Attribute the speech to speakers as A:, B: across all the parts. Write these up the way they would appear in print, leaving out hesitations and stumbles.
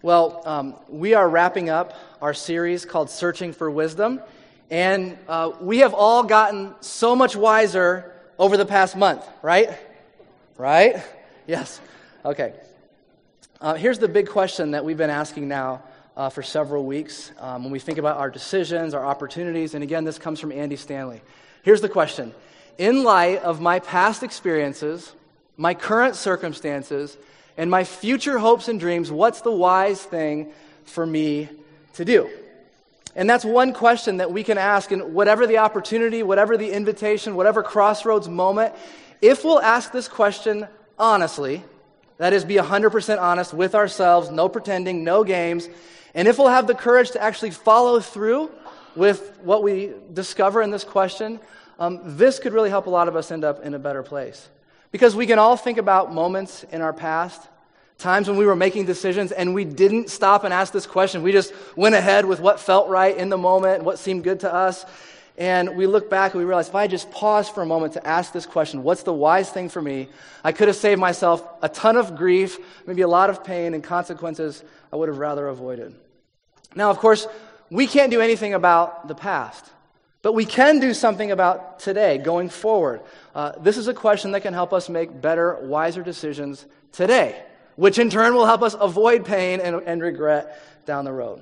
A: Well, we are wrapping up our series called Searching for Wisdom, and we have all gotten so much wiser over the past month, right? Right? Yes. Okay. Here's the big question that we've been asking now for several weeks when we think about our decisions, our opportunities, and again, this comes from Andy Stanley. Here's the question. In light of my past experiences, my current circumstances, and my future hopes and dreams, what's the wise thing for me to do? And that's one question that we can ask in whatever the opportunity, whatever the invitation, whatever crossroads moment. If we'll ask this question honestly, that is, be 100% honest with ourselves, no pretending, no games, and if we'll have the courage to actually follow through with what we discover in this question, this could really help a lot of us end up in a better place. Because we can all think about moments in our past, times when we were making decisions and we didn't stop and ask this question. We just went ahead with what felt right in the moment, what seemed good to us. And we look back and we realize, if I just paused for a moment to ask this question, what's the wise thing for me? I could have saved myself a ton of grief, maybe a lot of pain and consequences I would have rather avoided. Now, of course, we can't do anything about the past. But we can do something about today, going forward. This is a question that can help us make better, wiser decisions today, which in turn will help us avoid pain and regret down the road.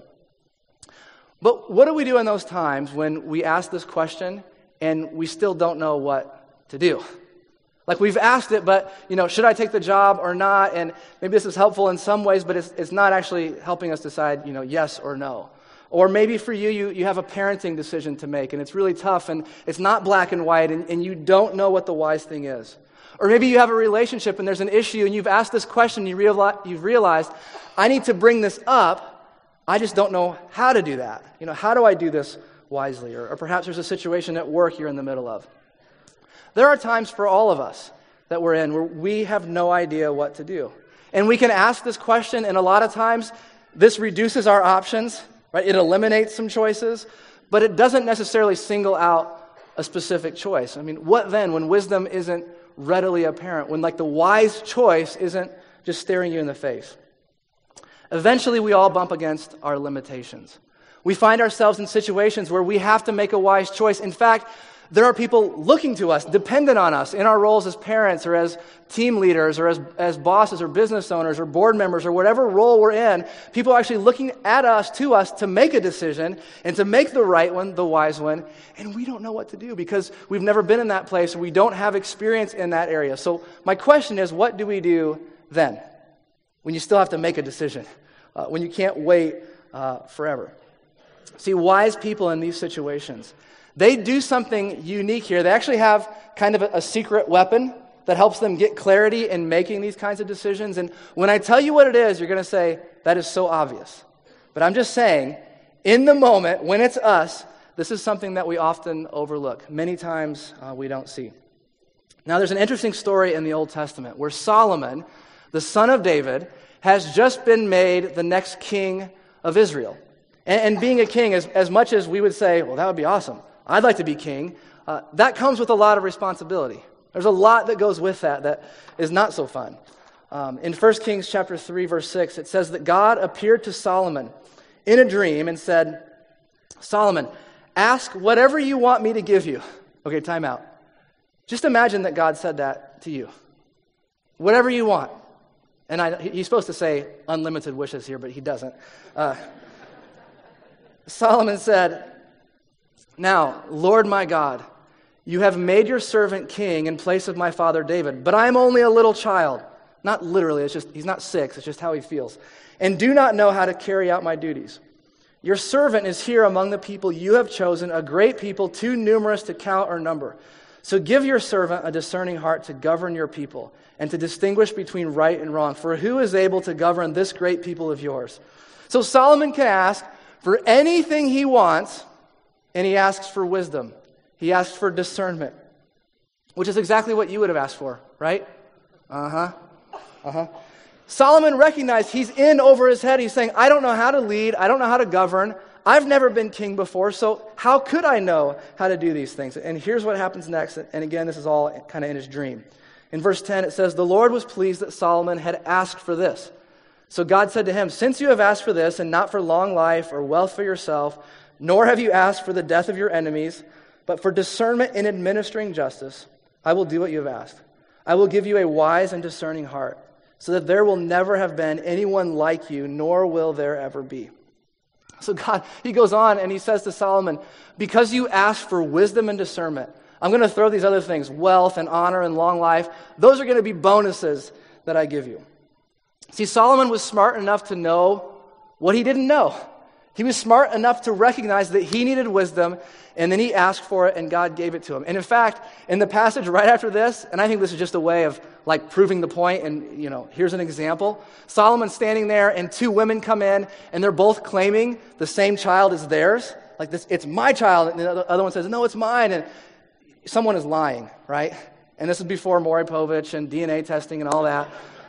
A: But what do we do in those times when we ask this question and we still don't know what to do? Like, we've asked it, but, should I take the job or not? And maybe this is helpful in some ways, but it's not actually helping us decide, yes or no. Or maybe for you have a parenting decision to make, and it's really tough, and it's not black and white, and you don't know what the wise thing is. Or maybe you have a relationship, and there's an issue, and you've asked this question, you've realized, I need to bring this up, I just don't know how to do that. How do I do this wisely? Or perhaps there's a situation at work you're in the middle of. There are times for all of us that we're in where we have no idea what to do. And we can ask this question, and a lot of times, this reduces our options. Right? It eliminates some choices, but it doesn't necessarily single out a specific choice. I mean, what then when wisdom isn't readily apparent, when the wise choice isn't just staring you in the face? Eventually, we all bump against our limitations. We find ourselves in situations where we have to make a wise choice. In fact, there are people looking to us, dependent on us in our roles as parents or as team leaders or as bosses or business owners or board members or whatever role we're in. People are actually looking at us, to make a decision and to make the right one, the wise one. And we don't know what to do because we've never been in that place. We don't have experience in that area. So my question is, what do we do then when you still have to make a decision, when you can't wait forever? See, wise people in these situations, they do something unique here. They actually have kind of a secret weapon that helps them get clarity in making these kinds of decisions. And when I tell you what it is, you're going to say, that is so obvious. But I'm just saying, in the moment, when it's us, this is something that we often overlook. Many times we don't see. Now, there's an interesting story in the Old Testament where Solomon, the son of David, has just been made the next king of Israel. And being a king, as much as we would say, well, that would be awesome, I'd like to be king, that comes with a lot of responsibility. There's a lot that goes with that is not so fun. In 1 Kings chapter 3, verse 6, it says that God appeared to Solomon in a dream and said, Solomon, ask whatever you want me to give you. Okay, time out. Just imagine that God said that to you. Whatever you want. And he's supposed to say unlimited wishes here, but he doesn't. Solomon said, now, Lord my God, you have made your servant king in place of my father David, but I am only a little child. Not literally, it's just, he's not 6, it's just how he feels. And do not know how to carry out my duties. Your servant is here among the people you have chosen, a great people, too numerous to count or number. So give your servant a discerning heart to govern your people and to distinguish between right and wrong. For who is able to govern this great people of yours? So Solomon can ask for anything he wants, and he asks for wisdom. He asks for discernment, which is exactly what you would have asked for, right? Solomon recognized he's in over his head. He's saying, I don't know how to lead. I don't know how to govern. I've never been king before, so how could I know how to do these things? And here's what happens next. And again, this is all kind of in his dream. In verse 10, it says, the Lord was pleased that Solomon had asked for this. So God said to him, since you have asked for this and not for long life or wealth for yourself, nor have you asked for the death of your enemies, but for discernment in administering justice, I will do what you have asked. I will give you a wise and discerning heart, so that there will never have been anyone like you, nor will there ever be. So God, he goes on and he says to Solomon, because you asked for wisdom and discernment, I'm going to throw these other things, wealth and honor and long life. Those are going to be bonuses that I give you. See, Solomon was smart enough to know what he didn't know. He was smart enough to recognize that he needed wisdom, and then he asked for it, and God gave it to him. And in fact, in the passage right after this, and I think this is just a way of like proving the point, and here's an example. Solomon's standing there, and two women come in, and they're both claiming the same child is theirs. Like this, it's my child, and the other one says, no, it's mine, and someone is lying, right? And this is before Maury Povich and DNA testing and all that.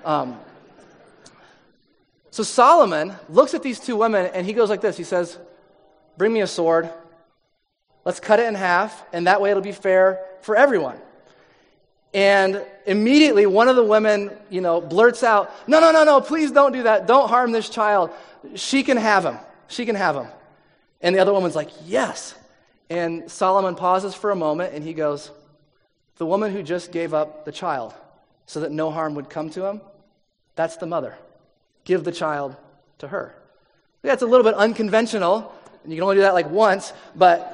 A: So Solomon looks at these two women, and he goes like this. He says, bring me a sword. Let's cut it in half, and that way it'll be fair for everyone. And immediately one of the women, blurts out, no, please don't do that. Don't harm this child. She can have him. She can have him. And the other woman's like, yes. And Solomon pauses for a moment, and he goes, the woman who just gave up the child so that no harm would come to him, that's the mother. Give the child to her. That's a little bit unconventional, and you can only do that like once, but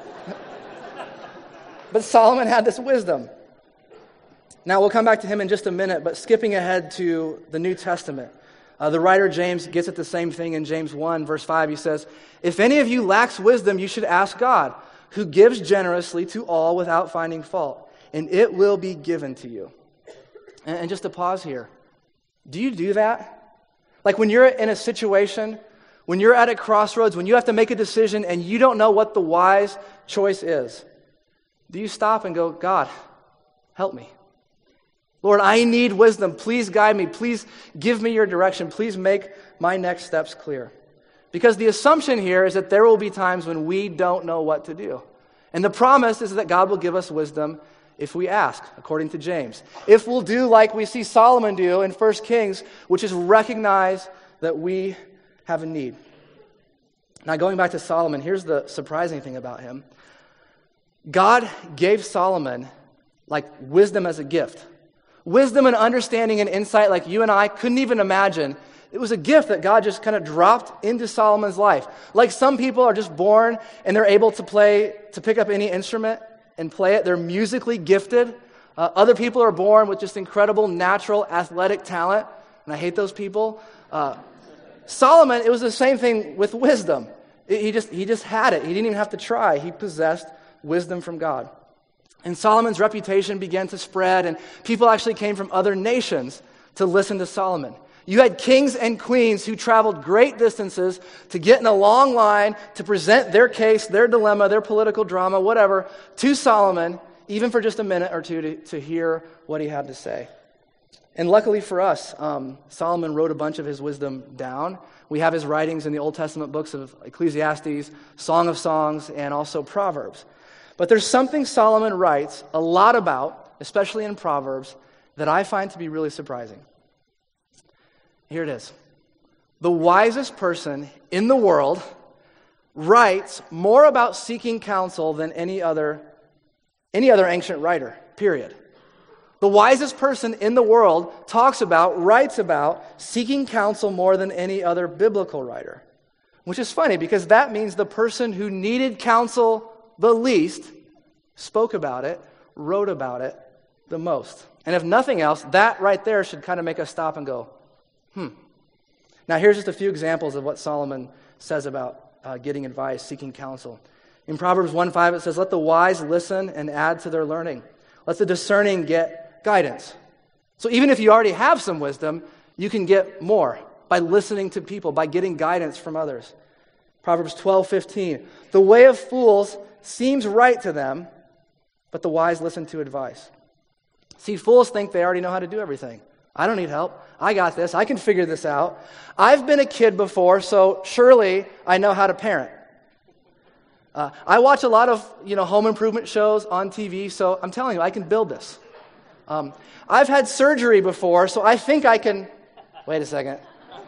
A: Solomon had this wisdom. Now, we'll come back to him in just a minute, but skipping ahead to the New Testament, the writer James gets at the same thing in James 1, verse 5. He says, if any of you lacks wisdom, you should ask God, who gives generously to all without finding fault, and it will be given to you. And just to pause here, do you do that? Like when you're in a situation, when you're at a crossroads, when you have to make a decision and you don't know what the wise choice is, do you stop and go, God, help me? Lord, I need wisdom. Please guide me. Please give me your direction. Please make my next steps clear. Because the assumption here is that there will be times when we don't know what to do. And the promise is that God will give us wisdom if we ask, according to James. If we'll do like we see Solomon do in 1 Kings, which is recognize that we have a need. Now, going back to Solomon, here's the surprising thing about him. God gave Solomon like wisdom as a gift. Wisdom and understanding and insight like you and I couldn't even imagine. It was a gift that God just kind of dropped into Solomon's life. Like some people are just born and they're able to pick up any instrument and play it. They're musically gifted. Other people are born with just incredible natural athletic talent, and I hate those people. Solomon, it was the same thing with wisdom. He just had it. He didn't even have to try. He possessed wisdom from God. And Solomon's reputation began to spread, and people actually came from other nations to listen to Solomon. You had kings and queens who traveled great distances to get in a long line to present their case, their dilemma, their political drama, whatever, to Solomon, even for just a minute or two to hear what he had to say. And luckily for us, Solomon wrote a bunch of his wisdom down. We have his writings in the Old Testament books of Ecclesiastes, Song of Songs, and also Proverbs. But there's something Solomon writes a lot about, especially in Proverbs, that I find to be really surprising. Here it is. The wisest person in the world writes more about seeking counsel than any other ancient writer, period. The wisest person in the world writes about seeking counsel more than any other biblical writer. Which is funny because that means the person who needed counsel the least spoke about it, wrote about it the most. And if nothing else, that right there should kind of make us stop and go, Now here's just a few examples of what Solomon says about getting advice, seeking counsel. In Proverbs 1:5 it says, let the wise listen and add to their learning. Let the discerning get guidance. So even if you already have some wisdom, you can get more by listening to people, by getting guidance from others. Proverbs 12:15, the way of fools seems right to them, but the wise listen to advice. See, fools think they already know how to do everything. I don't need help. I got this. I can figure this out. I've been a kid before, so surely I know how to parent. I watch a lot of home improvement shows on TV, so I'm telling you, I can build this. I've had surgery before, so I think I can... Wait a second.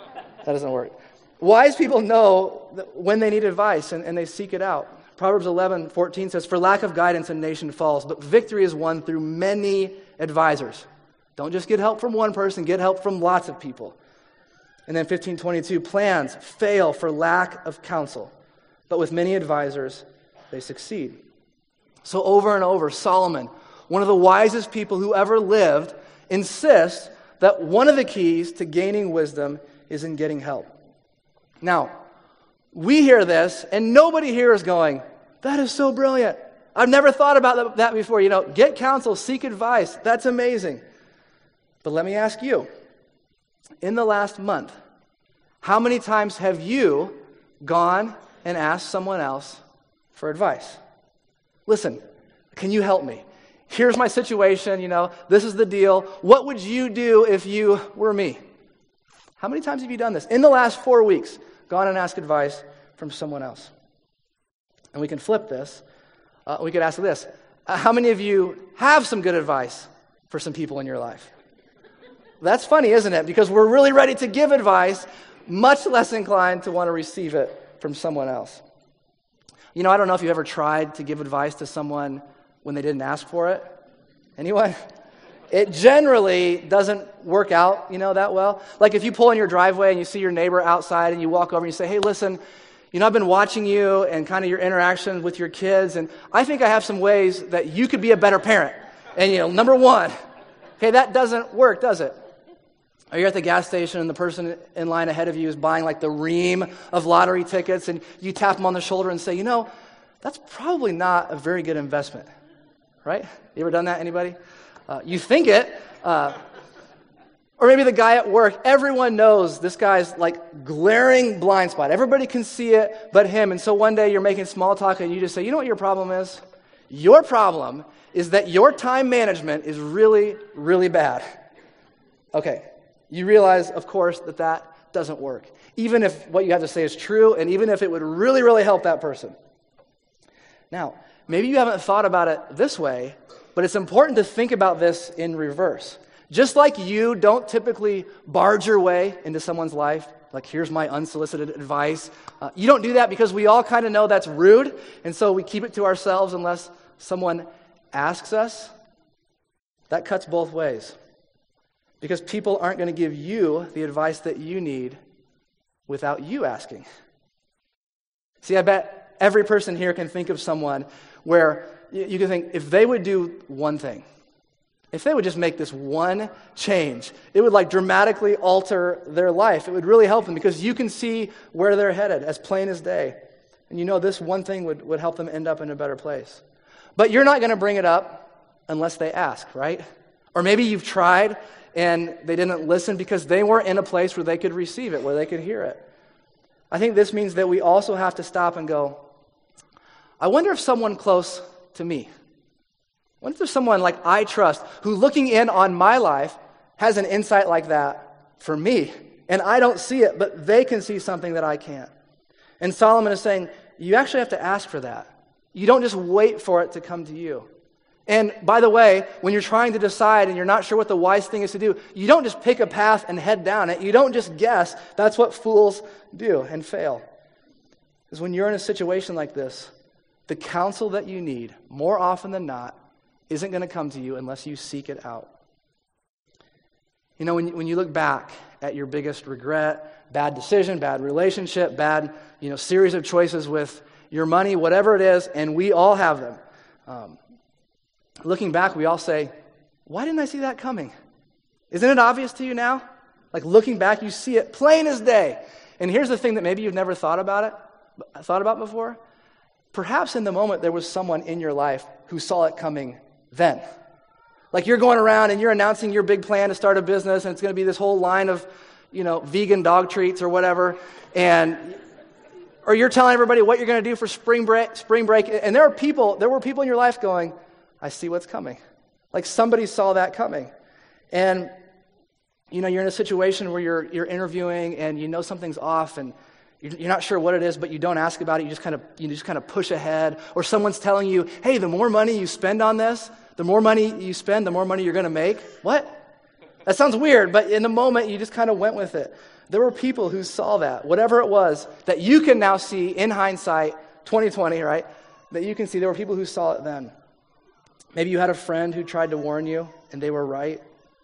A: That doesn't work. Wise people know when they need advice, and they seek it out. Proverbs 11:14 says, "For lack of guidance, a nation falls, but victory is won through many advisors." Don't just get help from one person, get help from lots of people. And then 15:22, "Plans fail for lack of counsel, but with many advisors, they succeed." So over and over, Solomon, one of the wisest people who ever lived, insists that one of the keys to gaining wisdom is in getting help. Now, we hear this, and nobody here is going, "That is so brilliant. I've never thought about that before." Get counsel, seek advice. That's amazing. But let me ask you, in the last month, how many times have you gone and asked someone else for advice? Listen, can you help me? Here's my situation, this is the deal. What would you do if you were me? How many times have you done this? In the last 4 weeks, gone and asked advice from someone else. And we can flip this. We could ask this. How many of you have some good advice for some people in your life? That's funny, isn't it? Because we're really ready to give advice, much less inclined to want to receive it from someone else. I don't know if you've ever tried to give advice to someone when they didn't ask for it. Anyone? It generally doesn't work out, that well. Like if you pull in your driveway and you see your neighbor outside and you walk over and you say, "Hey, listen, I've been watching you and kind of your interactions with your kids, and I think I have some ways that you could be a better parent. And, number one," okay, that doesn't work, does it? Or you're at the gas station and the person in line ahead of you is buying like the ream of lottery tickets, and you tap them on the shoulder and say, "That's probably not a very good investment." Right? You ever done that, anybody? You think it. Or maybe the guy at work, everyone knows this guy's like glaring blind spot. Everybody can see it but him. And so one day you're making small talk and you just say, "You know what your problem is? Your problem is that your time management is really, really bad." Okay. You realize, of course, that doesn't work. Even if what you have to say is true, and even if it would really, really help that person. Now, maybe you haven't thought about it this way, but it's important to think about this in reverse. Just like you don't typically barge your way into someone's life, like here's my unsolicited advice. You don't do that because we all kind of know that's rude, and so we keep it to ourselves unless someone asks us. That cuts both ways. Because people aren't going to give you the advice that you need without you asking. See, I bet every person here can think of someone where you can think, if they would do one thing, if they would just make this one change, it would like dramatically alter their life. It would really help them because you can see where they're headed as plain as day. And this one thing would help them end up in a better place. But you're not going to bring it up unless they ask, right? Or maybe you've tried and they didn't listen because they weren't in a place where they could receive it, where they could hear it. I think this means that we also have to stop and go, I wonder if someone close to me, what if there's someone like I trust who looking in on my life has an insight like that for me, and I don't see it, but they can see something that I can't. And Solomon is saying, you actually have to ask for that. You don't just wait for it to come to you. And by the way, when you're trying to decide and you're not sure what the wise thing is to do, you don't just pick a path and head down it. You don't just guess. That's what fools do and fail. Because when you're in a situation like this, the counsel that you need, more often than not, isn't going to come to you unless you seek it out. When you look back at your biggest regret, bad decision, bad relationship, bad series of choices with your money, whatever it is, and we all have them. Looking back, we all say, why didn't I see that coming? Isn't it obvious to you now? Like looking back, you see it plain as day. And here's the thing that maybe you've never thought about before. Perhaps in the moment there was someone in your life who saw it coming then. Like you're going around and you're announcing your big plan to start a business, and it's going to be this whole line of, vegan dog treats or whatever, or you're telling everybody what you're going to do for spring break, and there were people in your life going, I see what's coming. Like somebody saw that coming. And you're in a situation where you're interviewing and something's off and you're not sure what it is, but you don't ask about it. You just kind of push ahead. Or someone's telling you, hey, the more money you spend on this, the more money you spend, the more money you're going to make. What? That sounds weird, but in the moment you just kind of went with it. There were people who saw that, whatever it was, that you can now see in hindsight, 2020, right? That you can see there were people who saw it then. Maybe you had a friend who tried to warn you, and they were right.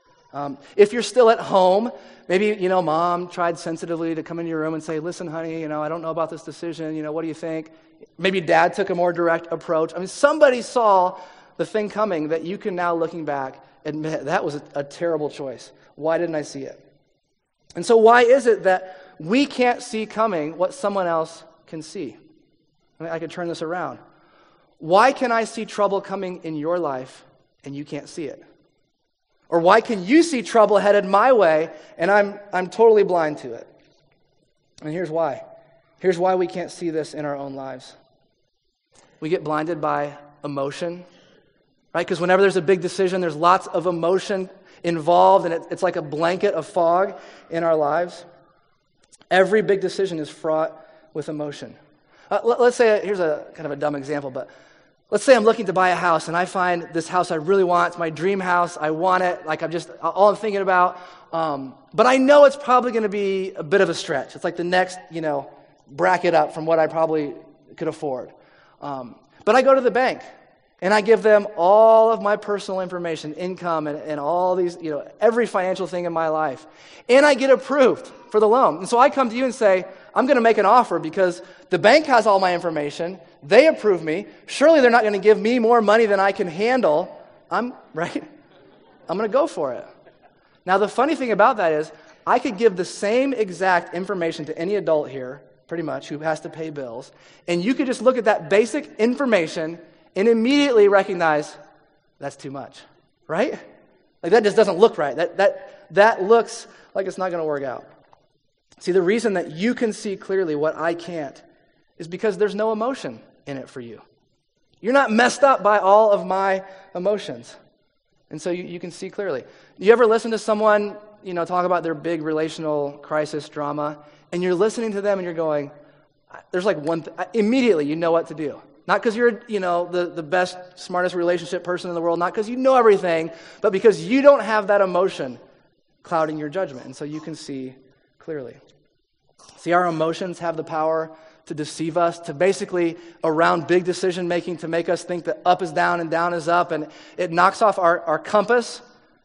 A: If you're still at home, maybe, mom tried sensitively to come into your room and say, listen, honey, I don't know about this decision. What do you think? Maybe dad took a more direct approach. Somebody saw the thing coming that you can now, looking back, admit that was a terrible choice. Why didn't I see it? And so why is it that we can't see coming what someone else can see? I could turn this around. Why can I see trouble coming in your life and you can't see it? Or why can you see trouble headed my way and I'm totally blind to it? And here's why. Here's why we can't see this in our own lives. We get blinded by emotion, right? Because whenever there's a big decision, there's lots of emotion involved, and it's like a blanket of fog in our lives. Every big decision is fraught with emotion. Let's say, here's a kind of a dumb example, but let's say I'm looking to buy a house, and I find this house I really want. It's my dream house. I want it. Like all I'm thinking about. But I know it's probably going to be a bit of a stretch. It's like the next, bracket up from what I probably could afford. But I go to the bank, and I give them all of my personal information, income, and all these, every financial thing in my life. And I get approved for the loan. And so I come to you and say, I'm going to make an offer because the bank has all my information. They approve me. Surely they're not going to give me more money than I can handle. I'm going to go for it. Now, the funny thing about that is I could give the same exact information to any adult here, pretty much, who has to pay bills, and you could just look at that basic information and immediately recognize that's too much, right? Like that just doesn't look right. That looks like it's not going to work out. See, the reason that you can see clearly what I can't is because there's no emotion in it for you. You're not messed up by all of my emotions. And so you can see clearly. You ever listen to someone, talk about their big relational crisis drama, and you're listening to them and you're going, there's like immediately you know what to do. Not because you're, the best, smartest relationship person in the world, not because you know everything, but because you don't have that emotion clouding your judgment. And so you can see clearly. See, our emotions have the power to deceive us, to basically, around big decision making, to make us think that up is down and down is up, and it knocks off our compass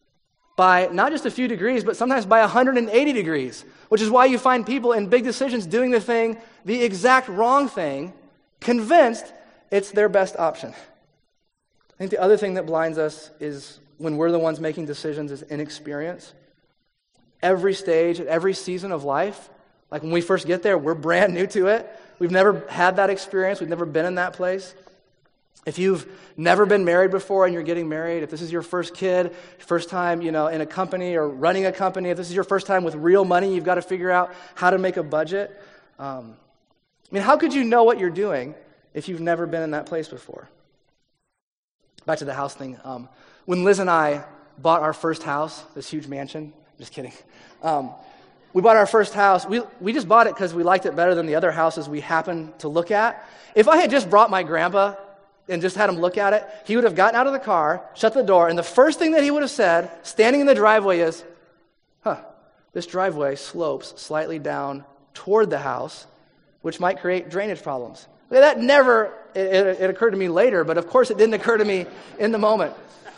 A: by not just a few degrees, but sometimes by 180 degrees, which is why you find people in big decisions doing the exact wrong thing, convinced it's their best option. I think the other thing that blinds us is when we're the ones making decisions is inexperience. Every stage, at every season of life, like when we first get there, we're brand new to it. We've never had that experience. We've never been in that place. If you've never been married before and you're getting married, if this is your first kid, first time, in a company or running a company, if this is your first time with real money, you've got to figure out how to make a budget. How could you know what you're doing if you've never been in that place before? Back to the house thing. When Liz and I bought our first house, this huge mansion, just kidding. We bought our first house. We just bought it because we liked it better than the other houses we happened to look at. If I had just brought my grandpa and just had him look at it, he would have gotten out of the car, shut the door, and the first thing that he would have said, standing in the driveway, is, this driveway slopes slightly down toward the house, which might create drainage problems. That never, it occurred to me later, but of course it didn't occur to me in the moment.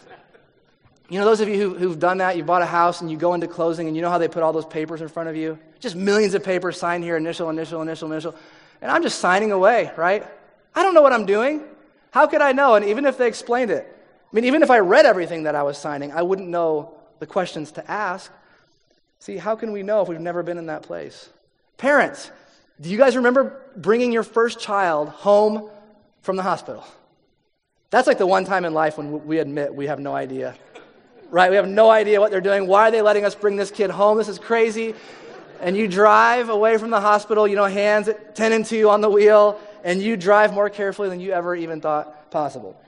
A: Those of you who've done that, you bought a house and you go into closing and you know how they put all those papers in front of you? Just millions of papers, sign here, initial. And I'm just signing away, right? I don't know what I'm doing. How could I know? And even if they explained it, even if I read everything that I was signing, I wouldn't know the questions to ask. See, how can we know if we've never been in that place? Parents, do you guys remember bringing your first child home from the hospital? That's like the one time in life when we admit we have no idea. Right? We have no idea what they're doing. Why are they letting us bring this kid home? This is crazy. And you drive away from the hospital, hands at 10 and 2 on the wheel, and you drive more carefully than you ever even thought possible.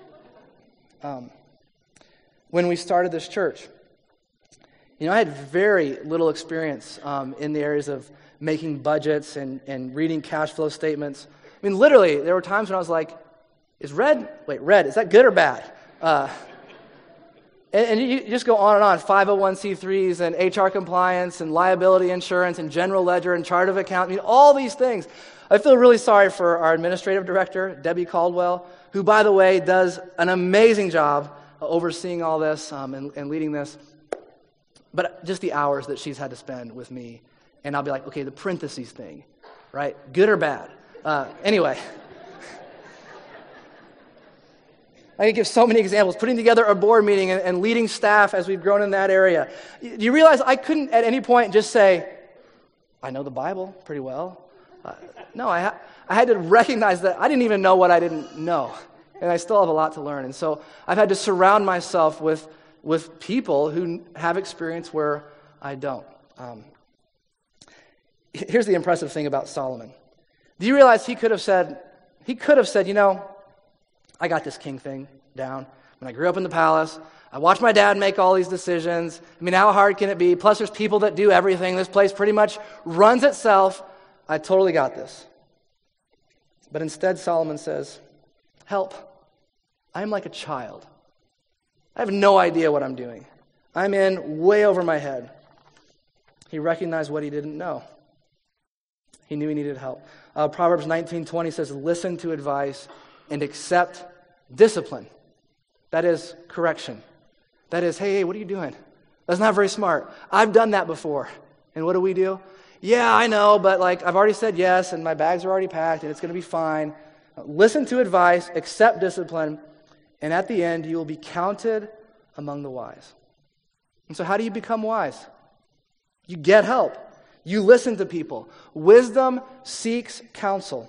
A: When we started this church, I had very little experience in the areas of making budgets and reading cash flow statements. Literally, there were times when I was like, red, is that good or bad? And you just go on and on, 501c3s and HR compliance and liability insurance and general ledger and chart of account. I mean, all these things. I feel really sorry for our administrative director, Debbie Caldwell, who, by the way, does an amazing job overseeing all this and leading this. But just the hours that she's had to spend with me. And I'll be like, okay, the parentheses thing, right? Good or bad? Anyway. I could give so many examples. Putting together a board meeting and leading staff as we've grown in that area. Do you realize I couldn't at any point just say, I know the Bible pretty well. No, I had to recognize that I didn't even know what I didn't know. And I still have a lot to learn. And so I've had to surround myself with people who have experience where I don't. Here's the impressive thing about Solomon. Do you realize he could have said, you know, I got this king thing down. When I grew up in the palace, I watched my dad make all these decisions. I mean, how hard can it be? Plus, there's people that do everything. This place pretty much runs itself. I totally got this. But instead, Solomon says, help. I'm like a child. I have no idea what I'm doing. I'm in way over my head. He recognized what he didn't know. He knew he needed help. Proverbs 19:20 says, listen to advice and accept discipline. That is correction. That is, hey, what are you doing? That's not very smart. I've done that before. And what do? Yeah, I know, but I've already said yes, and my bags are already packed, and it's going to be fine. Listen to advice, accept discipline, and at the end, you will be counted among the wise. And so how do you become wise? You get help. You listen to people. Wisdom seeks counsel.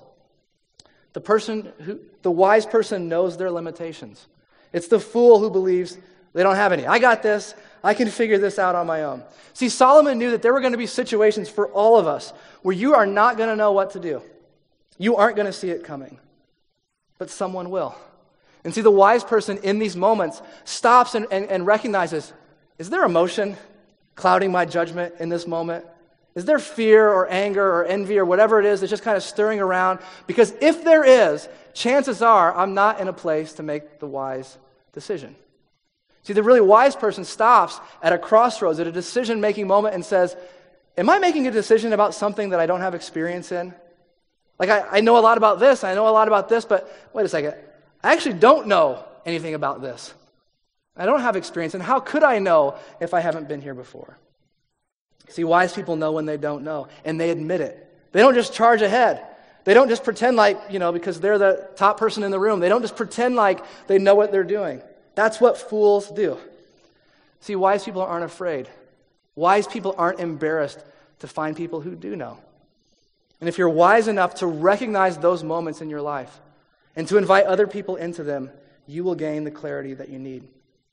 A: The wise person knows their limitations. It's the fool who believes they don't have any. I got this. I can figure this out on my own. See, Solomon knew that there were going to be situations for all of us where you are not going to know what to do. You aren't going to see it coming. But someone will. And see, the wise person in these moments stops and recognizes, is there emotion clouding my judgment in this moment? Is there fear or anger or envy or whatever it is that's just kind of stirring around? Because if there is, chances are I'm not in a place to make the wise decision. See, the really wise person stops at a crossroads, at a decision-making moment and says, am I making a decision about something that I don't have experience in? I know a lot about this, I know a lot about this, but wait a second. I actually don't know anything about this. I don't have experience, and how could I know if I haven't been here before? See, wise people know when they don't know, and they admit it. They don't just charge ahead. They don't just pretend because they're the top person in the room, they don't just pretend like they know what they're doing. That's what fools do. See, wise people aren't afraid. Wise people aren't embarrassed to find people who do know. And if you're wise enough to recognize those moments in your life and to invite other people into them, you will gain the clarity that you need.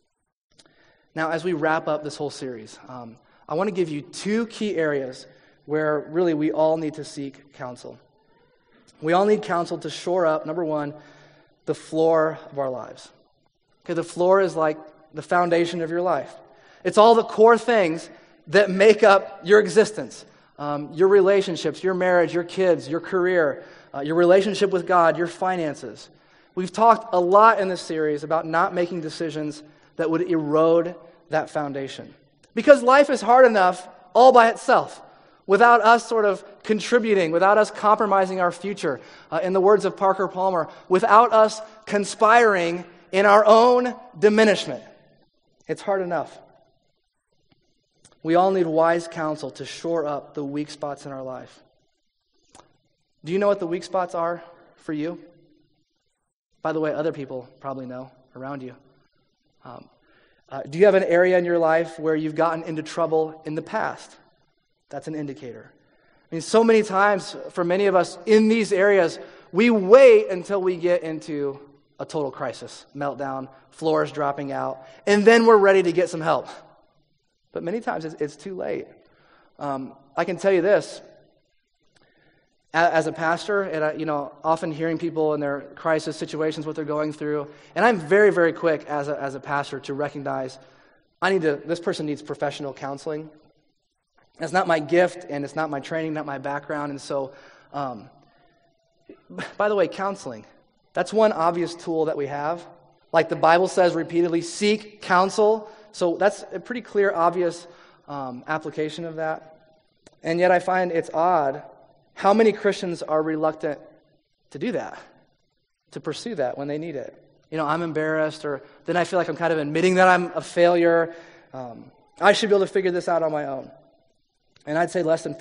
A: Now, as we wrap up this whole series, I want to give you two key areas where really we all need to seek counsel. We all need counsel to shore up, number one, the floor of our lives. Okay, the floor is like the foundation of your life. It's all the core things that make up your existence. Your relationships, your marriage, your kids, your career, your relationship with God, your finances. We've talked a lot in this series about not making decisions that would erode that foundation. Because life is hard enough all by itself, without us sort of contributing, without us compromising our future. In the words of Parker Palmer, without us conspiring in our own diminishment. It's hard enough. We all need wise counsel to shore up the weak spots in our life. Do you know what the weak spots are for you? By the way, other people probably know around you. Do you have an area in your life where you've gotten into trouble in the past? That's an indicator. I mean, so many times for many of us in these areas, we wait until we get into a total crisis, meltdown, floors dropping out, and then we're ready to get some help. But many times it's too late. I can tell you this. As a pastor, and often hearing people in their crisis situations, what they're going through, and I'm very, very quick as a pastor to recognize this person needs professional counseling. It's not my gift, and it's not my training, not my background, and so, by the way, counseling, that's one obvious tool that we have. Like the Bible says repeatedly, seek counsel So that's a pretty clear, obvious application of that. And yet I find it's odd how many Christians are reluctant to do that, to pursue that when they need it. I'm embarrassed, or then I feel like I'm kind of admitting that I'm a failure. I should be able to figure this out on my own. And I'd say less than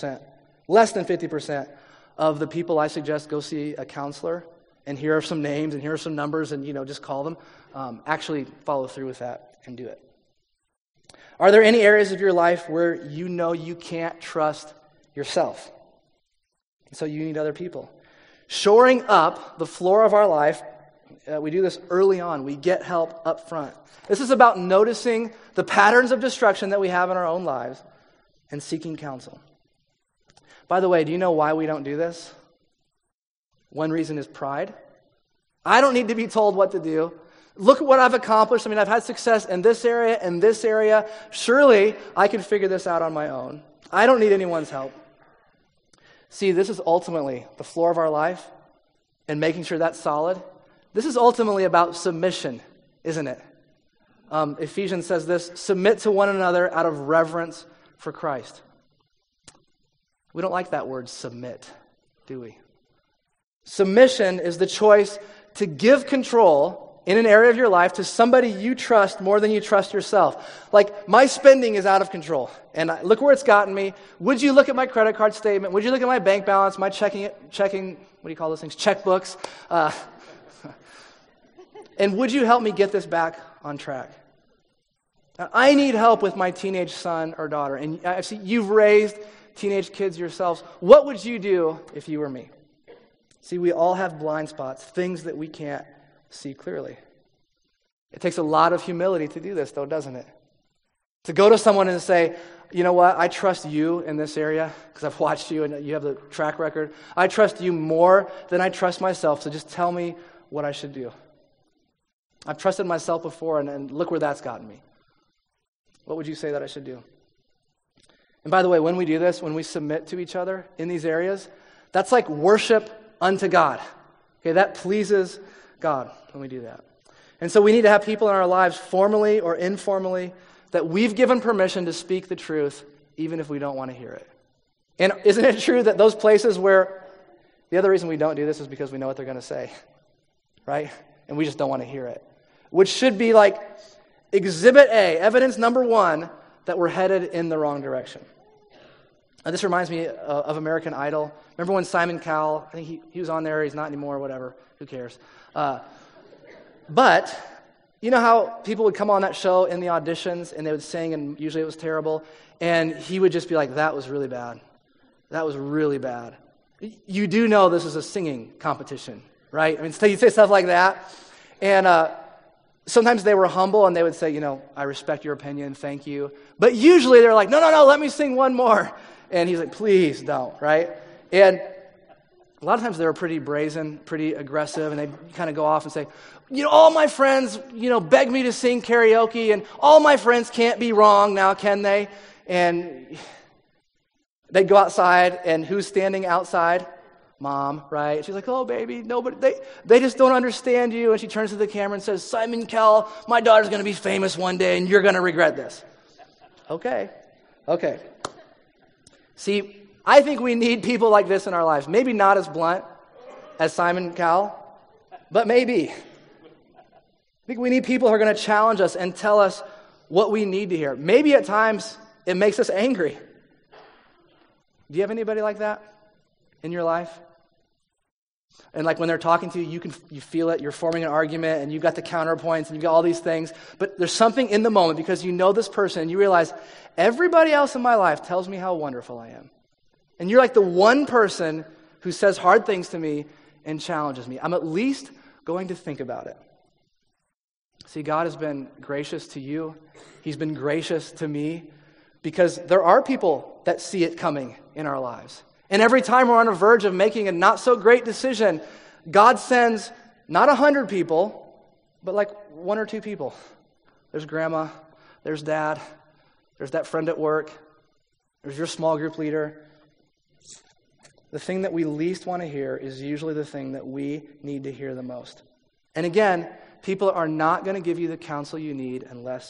A: 50% of the people I suggest go see a counselor, and here are some names, and here are some numbers, and just call them, actually follow through with that and do it. Are there any areas of your life where you can't trust yourself? And so you need other people. Shoring up the floor of our life, we do this early on. We get help up front. This is about noticing the patterns of destruction that we have in our own lives and seeking counsel. By the way, do you know why we don't do this? One reason is pride. I don't need to be told what to do. Look at what I've accomplished. I've had success in this area and this area. Surely I can figure this out on my own. I don't need anyone's help. See, this is ultimately the floor of our life, and making sure that's solid. This is ultimately about submission, isn't it? Ephesians says this: submit to one another out of reverence for Christ. We don't like that word submit, do we? Submission is the choice to give control in an area of your life to somebody you trust more than you trust yourself. Like, my spending is out of control, and look where it's gotten me. Would you look at my credit card statement? Would you look at my bank balance, my checking, what do you call those things? Checkbooks. And would you help me get this back on track? Now, I need help with my teenage son or daughter, and I see you've raised teenage kids yourselves. What would you do if you were me? See, we all have blind spots, things that we can't see clearly. It takes a lot of humility to do this, though, doesn't it? To go to someone and say, you know what, I trust you in this area because I've watched you and you have the track record. I trust you more than I trust myself, so just tell me what I should do. I've trusted myself before, and look where that's gotten me. What would you say that I should do? And by the way, when we do this, when we submit to each other in these areas, that's like worship unto God. Okay, that pleases God when we do that. And so we need to have people in our lives, formally or informally, that we've given permission to speak the truth, even if we don't want to hear it. And isn't it true that those places where, the other reason we don't do this is because we know what they're going to say, right? And we just don't want to hear it. Which should be like exhibit A, evidence number 1, that we're headed in the wrong direction. Now, this reminds me of American Idol. Remember when Simon Cowell, I think he was on there, he's not anymore, whatever, who cares. But you know how people would come on that show in the auditions and they would sing, and usually it was terrible, and he would just be like, that was really bad. That was really bad. You do know this is a singing competition, right? I mean, so you'd say stuff like that. And sometimes they were humble and they would say, I respect your opinion, thank you. But usually they're like, no, let me sing one more. And he's like, please don't, right? And a lot of times they were pretty brazen, pretty aggressive, and they'd kind of go off and say, all my friends, beg me to sing karaoke, and all my friends can't be wrong now, can they? And they'd go outside, and who's standing outside? Mom, right? She's like, oh, baby, nobody, they just don't understand you. And she turns to the camera and says, Simon Cowell, my daughter's going to be famous one day, and you're going to regret this. Okay. See, I think we need people like this in our lives. Maybe not as blunt as Simon Cowell, but maybe. I think we need people who are going to challenge us and tell us what we need to hear. Maybe at times it makes us angry. Do you have anybody like that in your life? And like when they're talking to you, you feel it, you're forming an argument, and you've got the counterpoints, and you've got all these things, but there's something in the moment because you know this person, and you realize, everybody else in my life tells me how wonderful I am. And you're like the one person who says hard things to me and challenges me. I'm at least going to think about it. See, God has been gracious to you. He's been gracious to me because there are people that see it coming in our lives. And every time we're on the verge of making a not so great decision, God sends not 100 people, but like 1 or 2 people. There's grandma, there's dad, there's that friend at work, there's your small group leader. The thing that we least want to hear is usually the thing that we need to hear the most. And again, people are not going to give you the counsel you need unless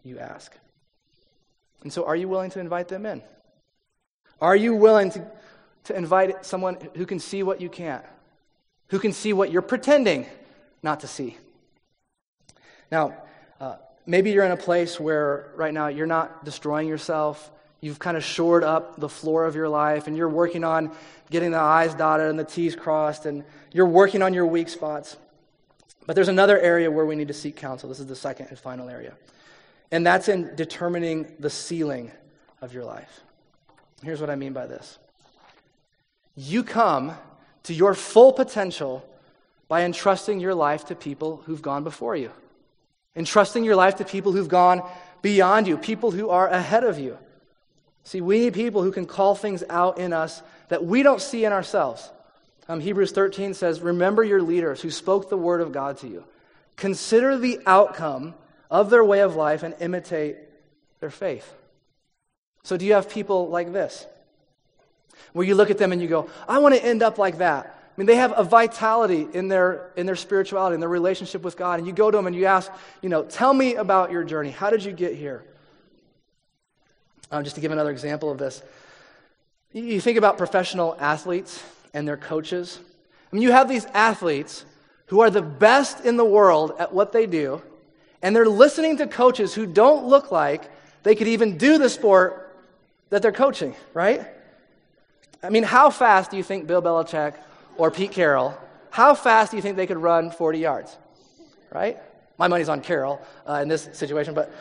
A: you ask. And so are you willing to invite them in? Are you willing to invite someone who can see what you can't? Who can see what you're pretending not to see? Now, maybe you're in a place where right now you're not destroying yourself. You've kind of shored up the floor of your life, and you're working on getting the I's dotted and the T's crossed, and you're working on your weak spots. But there's another area where we need to seek counsel. This is the second and final area. And that's in determining the ceiling of your life. Here's what I mean by this. You come to your full potential by entrusting your life to people who've gone before you. Entrusting your life to people who've gone beyond you, people who are ahead of you. See, we need people who can call things out in us that we don't see in ourselves. Hebrews 13 says, remember your leaders who spoke the word of God to you. Consider the outcome of their way of life and imitate their faith. So do you have people like this? Where you look at them and you go, I want to end up like that. I mean, they have a vitality in their spirituality, in their relationship with God. And you go to them and you ask, tell me about your journey. How did you get here? Just to give another example of this. You think about professional athletes and their coaches. I mean, you have these athletes who are the best in the world at what they do, and they're listening to coaches who don't look like they could even do the sport that they're coaching, right? I mean, how fast do you think Bill Belichick or Pete Carroll, how fast do you think they could run 40 yards, right? My money's on Carroll in this situation, but...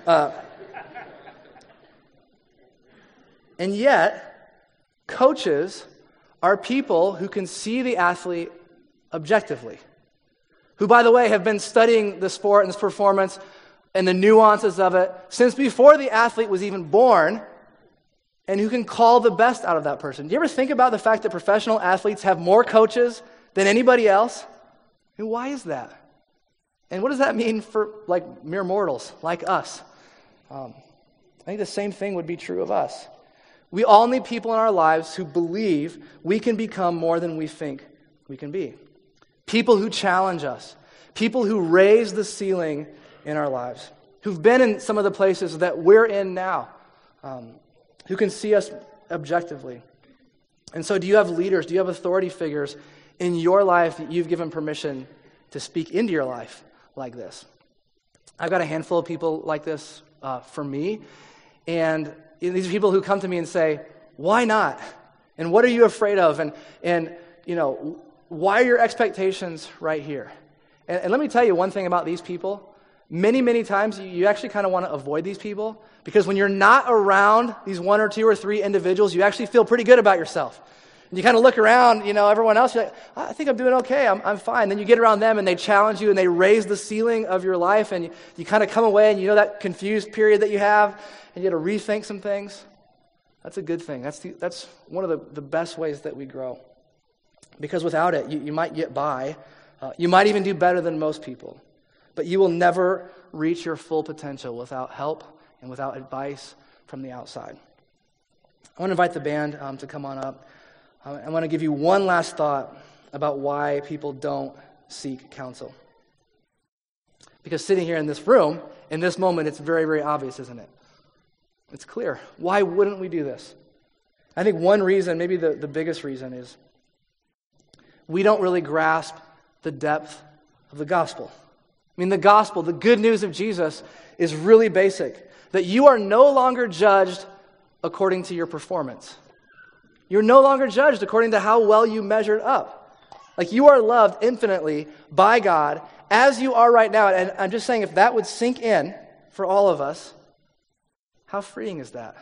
A: and yet, coaches are people who can see the athlete objectively, who, by the way, have been studying the sport and this performance and the nuances of it since before the athlete was even born, and who can call the best out of that person. Do you ever think about the fact that professional athletes have more coaches than anybody else? And why is that? And what does that mean for mere mortals like us? I think the same thing would be true of us. We all need people in our lives who believe we can become more than we think we can be. People who challenge us. People who raise the ceiling in our lives. Who've been in some of the places that we're in now. Who can see us objectively. And so do you have leaders, do you have authority figures in your life that you've given permission to speak into your life like this? I've got a handful of people like this for me. And these are people who come to me and say, why not? And what are you afraid of? And why are your expectations right here? And let me tell you one thing about these people. Many, many times you actually kind of want to avoid these people because when you're not around these one or two or three individuals, you actually feel pretty good about yourself. And you kind of look around, everyone else, you're like, I think I'm doing okay, I'm fine. Then you get around them and they challenge you and they raise the ceiling of your life and you kind of come away and that confused period that you have and you got to rethink some things. That's a good thing. That's one of the best ways that we grow. Because without it, you might get by. You might even do better than most people. But you will never reach your full potential without help and without advice from the outside. I want to invite the band to come on up. I want to give you one last thought about why people don't seek counsel. Because sitting here in this room, in this moment, it's very, very obvious, isn't it? It's clear. Why wouldn't we do this? I think one reason, maybe the biggest reason, is we don't really grasp the depth of the gospel. I mean, the gospel, the good news of Jesus, is really basic. That you are no longer judged according to your performance. You're no longer judged according to how well you measured up. Like, you are loved infinitely by God as you are right now. And I'm just saying, if that would sink in for all of us, how freeing is that?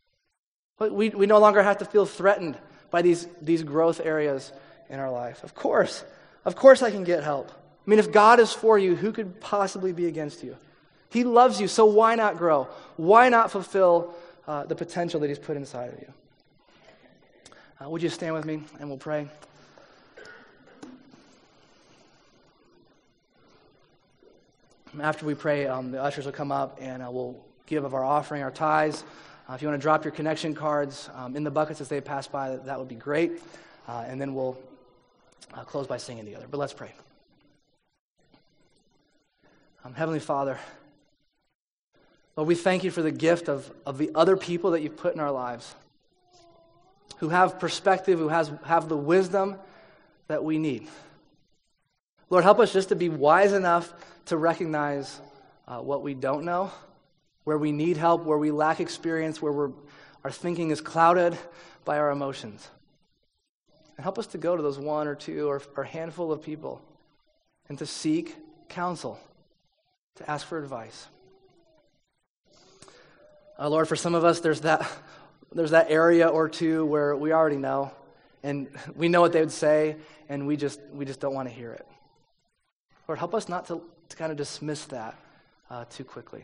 A: We no longer have to feel threatened by these growth areas in our life. Of course I can get help. I mean, if God is for you, who could possibly be against you? He loves you, so why not grow? Why not fulfill the potential that He's put inside of you? Would you stand with me and we'll pray? After we pray, the ushers will come up and we'll give of our offering, our tithes. If you want to drop your connection cards in the buckets as they pass by, that would be great. And then we'll close by singing together. But let's pray. Heavenly Father, Lord, we thank you for the gift of the other people that you've put in our lives, who have perspective, who have the wisdom that we need. Lord, help us just to be wise enough to recognize what we don't know, where we need help, where we lack experience, where our thinking is clouded by our emotions. And help us to go to those one or two or a handful of people and to seek counsel, to ask for advice. Lord, for some of us, there's that area or two where we already know, and we know what they would say, and we just don't want to hear it. Lord, help us not to kind of dismiss that too quickly.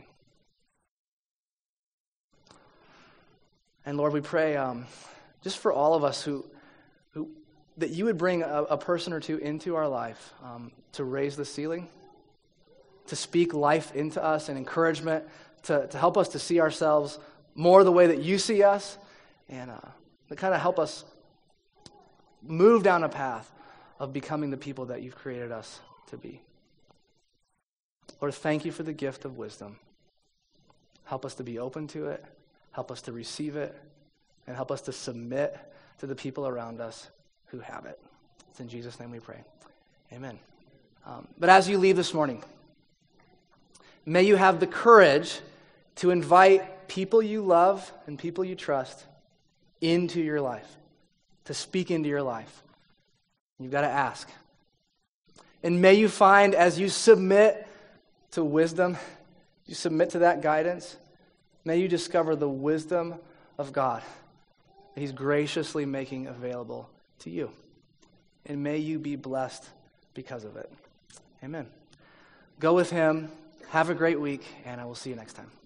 A: And Lord, we pray just for all of us who that you would bring a person or two into our life to raise the ceiling, to speak life into us and encouragement, to help us to see ourselves more the way that you see us, and to kind of help us move down a path of becoming the people that you've created us to be. Lord, thank you for the gift of wisdom. Help us to be open to it, help us to receive it, and help us to submit to the people around us who have it. It's in Jesus' name we pray. Amen. But as you leave this morning, may you have the courage to invite people you love and people you trust into your life, to speak into your life. You've got to ask. And may you find, as you submit to wisdom, you submit to that guidance, may you discover the wisdom of God that He's graciously making available to you. And may you be blessed because of it. Amen. Go with Him. Have a great week, and I will see you next time.